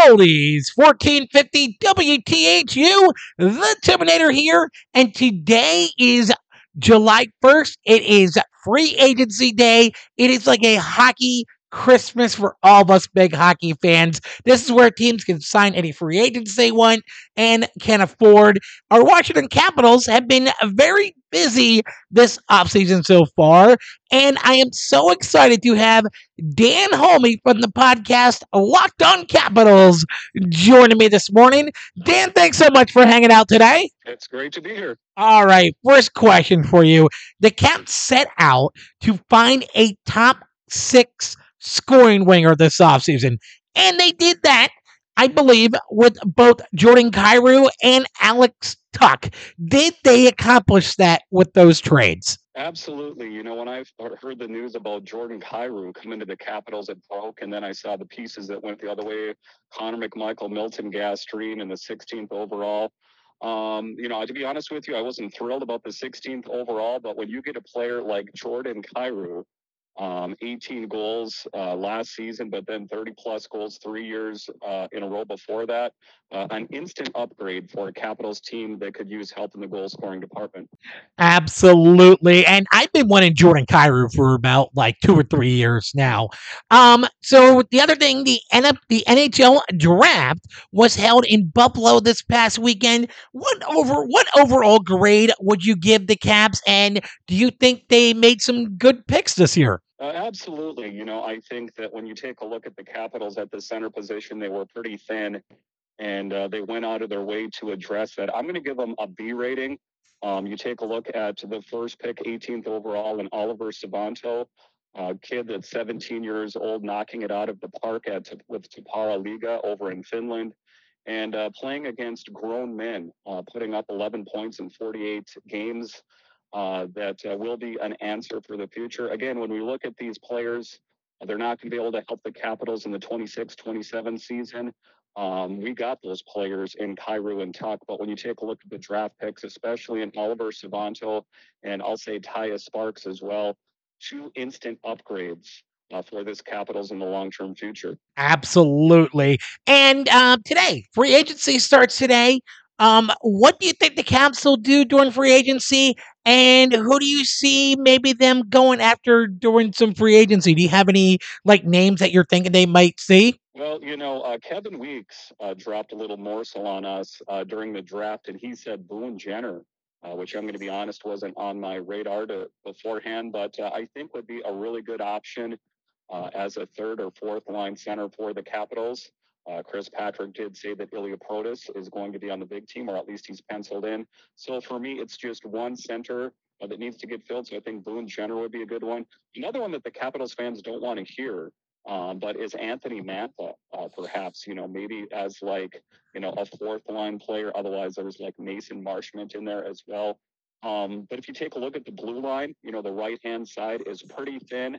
oldies, 1450 WTHU, the Terminator here, and today is July 1st. It is free agency day. It is like a hockey Christmas for all of us big hockey fans. This is where teams can sign any free agents they want and can afford. Our Washington Capitals have been very busy this offseason so far, and I am so excited to have Dan Holme from the podcast Locked On Capitals joining me this morning. Dan, thanks so much for hanging out today. It's great to be here. All right, first question for you. The Caps set out to find a top six scoring winger this offseason, and they did that, I believe, with both Jordan Kyrou and Alex Tuck. Did they accomplish that with those trades? Absolutely. When I heard the news about Jordan Kyrou coming to the Capitals, it broke, and then I saw the pieces that went the other way. Connor McMichael, Milton Gastreen, and the 16th overall. To be honest with you, I wasn't thrilled about the 16th overall, but when you get a player like Jordan Kyrou, 18 goals last season, but then 30 plus goals 3 years in a row before that. An instant upgrade for a Capitals team that could use help in the goal scoring department. Absolutely. And I've been wanting Jordan Kyrou for about like 2 or 3 years now. So the other thing, the NHL draft was held in Buffalo this past weekend. What overall grade would you give the Caps? And do you think they made some good picks this year? Absolutely. I think that when you take a look at the Capitals at the center position, they were pretty thin, and they went out of their way to address that. I'm going to give them a B rating. You take a look at the first pick, 18th overall, and Oliver Savanto, a kid that's 17 years old, knocking it out of the park with Tappara Liga over in Finland, and playing against grown men, putting up 11 points in 48 games. That will be an answer for the future. Again, when we look at these players, they're not going to be able to help the Capitals in the 26-27 season. We got those players in Kyrou and Tuck, but when you take a look at the draft picks, especially in Oliver Savanto and I'll say Tyus Sparks as well, two instant upgrades for this Capitals in the long-term future. Absolutely. And today, free agency starts today. What do you think the Caps will do during free agency? And who do you see maybe them going after during some free agency? Do you have any like names that you're thinking they might see? Well, Kevin Weeks dropped a little morsel on us during the draft, and he said Boone Jenner, which I'm going to be honest wasn't on my radar beforehand, but I think would be a really good option as a third or fourth line center for the Capitals. Chris Patrick did say that Ilya Protas is going to be on the big team, or at least he's penciled in. So for me, it's just one center that needs to get filled. So I think Boone Jenner would be a good one. Another one that the Capitals fans don't want to hear, but is Anthony Mantha, perhaps, maybe as like, a fourth line player. Otherwise, there's like Mason Marchment in there as well. But if you take a look at the blue line, the right-hand side is pretty thin.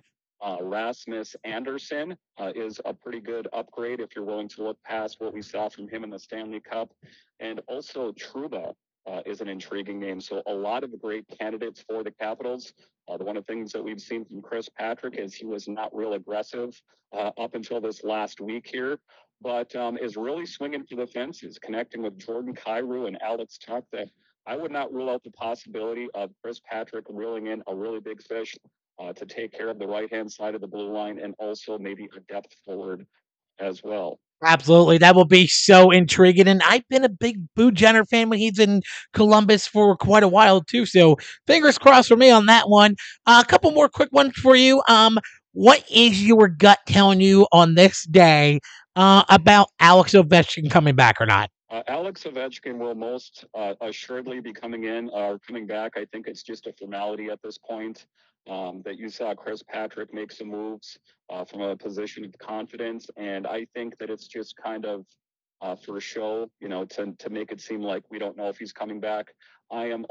Rasmus Anderson is a pretty good upgrade if you're willing to look past what we saw from him in the Stanley Cup. And also Trouba is an intriguing name. So a lot of great candidates for the Capitals. One of the things that we've seen from Chris Patrick is he was not real aggressive up until this last week here, but is really swinging for the fences, connecting with Jordan Kyrou and Alex Tuck. That I would not rule out the possibility of Chris Patrick reeling in a really big fish to take care of the right-hand side of the blue line and also maybe a depth forward as well. Absolutely. That will be so intriguing. And I've been a big Boo Jenner fan when he's in Columbus for quite a while, too. So fingers crossed for me on that one. A couple more quick ones for you. What is your gut telling you on this day about Alex Ovechkin coming back or not? Alex Ovechkin will most assuredly be coming back. I think it's just a formality at this point. That you saw Chris Patrick make some moves from a position of confidence, and I think that it's just kind of for show, to make it seem like we don't know if he's coming back. I'm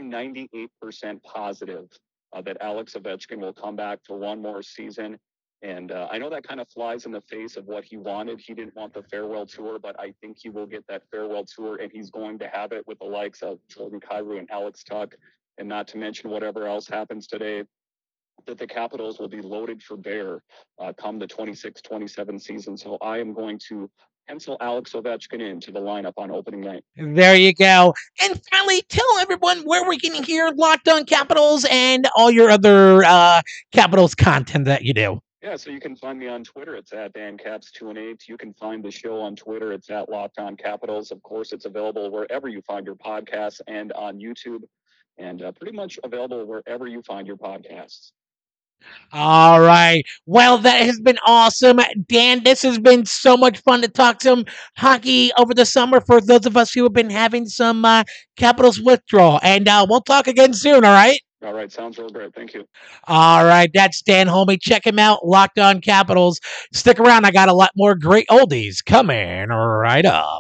98% positive that Alex Ovechkin will come back for one more season. And I know that kind of flies in the face of what he wanted. He didn't want the farewell tour, but I think he will get that farewell tour, and he's going to have it with the likes of Jordan Kyrou and Alex Tuck, and not to mention whatever else happens today, that the Capitals will be loaded for bear come the 26-27 season. So I am going to pencil Alex Ovechkin into the lineup on opening night. There you go. And finally, tell everyone where we can hear Locked On Capitals and all your other Capitals content that you do. Yeah, so you can find me on Twitter. It's at DanCaps218. You can find the show on Twitter. It's at Locked On Capitals. Of course, it's available wherever you find your podcasts and on YouTube, and pretty much available wherever you find your podcasts. All right. Well, that has been awesome. Dan, this has been so much fun to talk some hockey over the summer for those of us who have been having some Capitals withdrawal. And we'll talk again soon, all right? All right, sounds real great. Thank you. All right, that's Dan Holme. Check him out, Locked On Capitals. Stick around. I got a lot more great oldies coming right up.